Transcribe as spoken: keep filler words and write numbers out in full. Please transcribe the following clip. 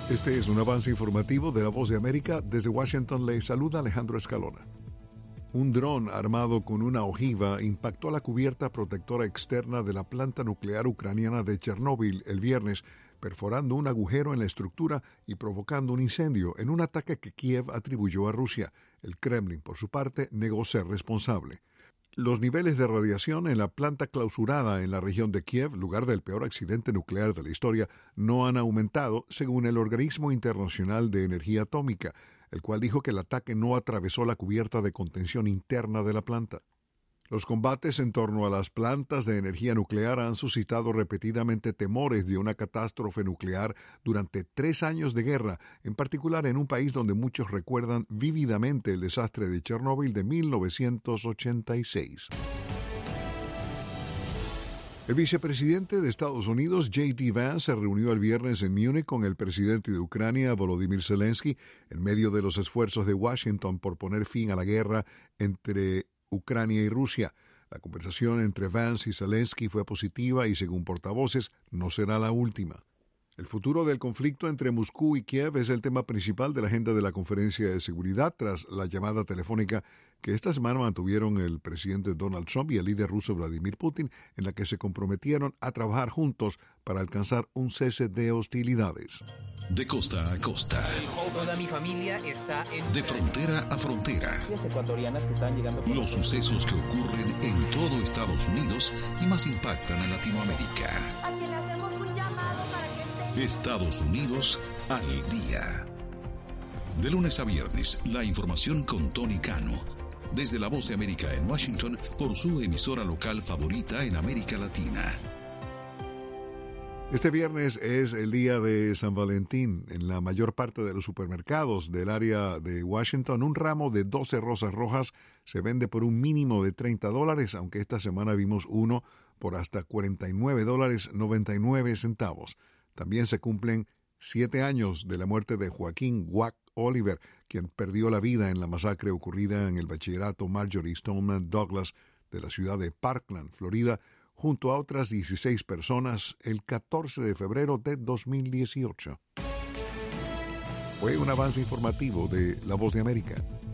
Este es un avance informativo de La Voz de América. Desde Washington le saluda Alejandro Escalona. Un dron armado con una ojiva impactó la cubierta protectora externa de la planta nuclear ucraniana de Chernóbil el viernes, perforando un agujero en la estructura y provocando un incendio en un ataque que Kiev atribuyó a Rusia. El Kremlin, por su parte, negó ser responsable. Los niveles de radiación en la planta clausurada en la región de Kiev, lugar del peor accidente nuclear de la historia, no han aumentado, según el Organismo Internacional de Energía Atómica, el cual dijo que el ataque no atravesó la cubierta de contención interna de la planta. Los combates en torno a las plantas de energía nuclear han suscitado repetidamente temores de una catástrofe nuclear durante tres años de guerra, en particular en un país donde muchos recuerdan vívidamente el desastre de Chernóbil de mil novecientos ochenta y seis. El vicepresidente de Estados Unidos, J D Vance, se reunió el viernes en Múnich con el presidente de Ucrania, Volodymyr Zelensky, en medio de los esfuerzos de Washington por poner fin a la guerra entre Ucrania y Rusia. La conversación entre Vance y Zelensky fue positiva y, según portavoces, no será la última. El futuro del conflicto entre Moscú y Kiev es el tema principal de la agenda de la Conferencia de Seguridad tras la llamada telefónica que esta semana mantuvieron el presidente Donald Trump y el líder ruso Vladimir Putin, en la que se comprometieron a trabajar juntos para alcanzar un cese de hostilidades. De costa a costa. Toda mi familia está en... De frontera a frontera. Las ecuatorianas que están llegando... Los sucesos que ocurren en todo Estados Unidos y más impactan a Latinoamérica. A quien le hacemos un llamado para que esté... Estados Unidos al día. De lunes a viernes, la información con Tony Cano. Desde La Voz de América en Washington, por su emisora local favorita en América Latina. Este viernes es el día de San Valentín. En la mayor parte de los supermercados del área de Washington, un ramo de doce rosas rojas se vende por un mínimo de treinta dólares, aunque esta semana vimos uno por hasta cuarenta y nueve dólares noventa y nueve centavos. También se cumplen siete años de la muerte de Joaquín Wack Oliver, quien perdió la vida en la masacre ocurrida en el bachillerato Marjory Stoneman Douglas de la ciudad de Parkland, Florida, junto a otras dieciséis personas el catorce de febrero de dos mil dieciocho. Fue un avance informativo de La Voz de América.